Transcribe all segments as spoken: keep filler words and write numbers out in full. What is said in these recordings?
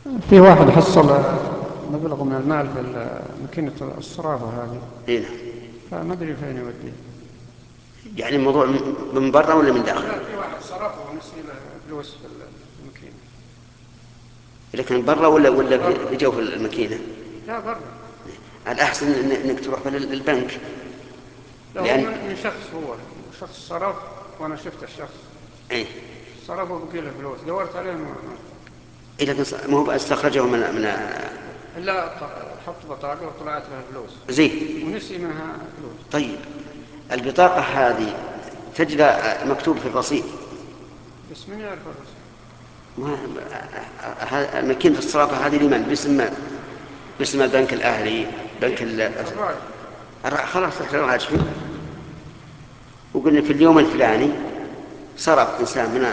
في واحد حصل مبلغ من المال في ماكينة الصرافة هذه، إيه نعم. فما أدري فين يوديه. يعني الموضوع من من برا ولا من داخل؟ لا، في واحد صرفه ونسي له فلوس في الماكينة. لكن برا ولا ولا في برا. في جوف الماكينة؟ لا، برا. الأحسن إن- إنك تروح للبنك. لا، هو لأن من من شخص، هو شخص صرف، وأنا شفت الشخص إيه صرفه وبقي له فلوس، دورت عليه ما ما- إيه، لكن ص- ما هو استخرجه من من لا، ط- حط بطاقة وطلعت له فلوس، زين. ونسي منها فلوس. طيب، البطاقة هذه تجد مكتوب في الرصيد. بس من يعرف الرسول؟ ما ه- ماكينة الصرافة هذه لمن؟ باسم باسم البنك الأهلي، بنك ال... الراجل. الر- خلاص احنا راجعين وقلنا في اليوم الفلاني صرف إنسان من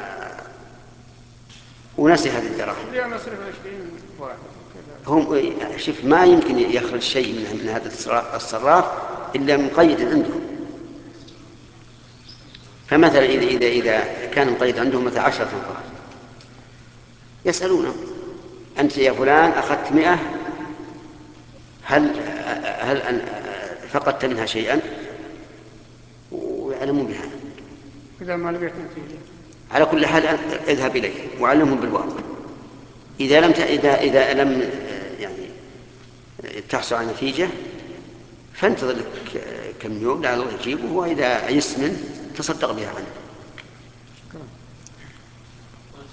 ونسي هذه الدراهم. اللي أنا أصرف عشرين واحد وكذا. هم شوف، ما يمكن يخرج شيء من من هذا الصرا- الصراف إلا مقيد عنده. فمثلا إذا إذا إذا كان مقيد عندهم مثلا عشرة أنفار، يسألونه: أنت يا فلان أخذت مئة، هل هل أن فقدت منها شيئا؟ ويعلمون بها. إذا ما لقيت نتيجة. على كل حال اذهب إليه وعلمهم بالواقع. إذا لم ت... إذا إذا لم يعني تحصل على نتيجة، فانتظر لك كم يوم لعله يجيبه، وإذا عيست منه تصدق بها عنه.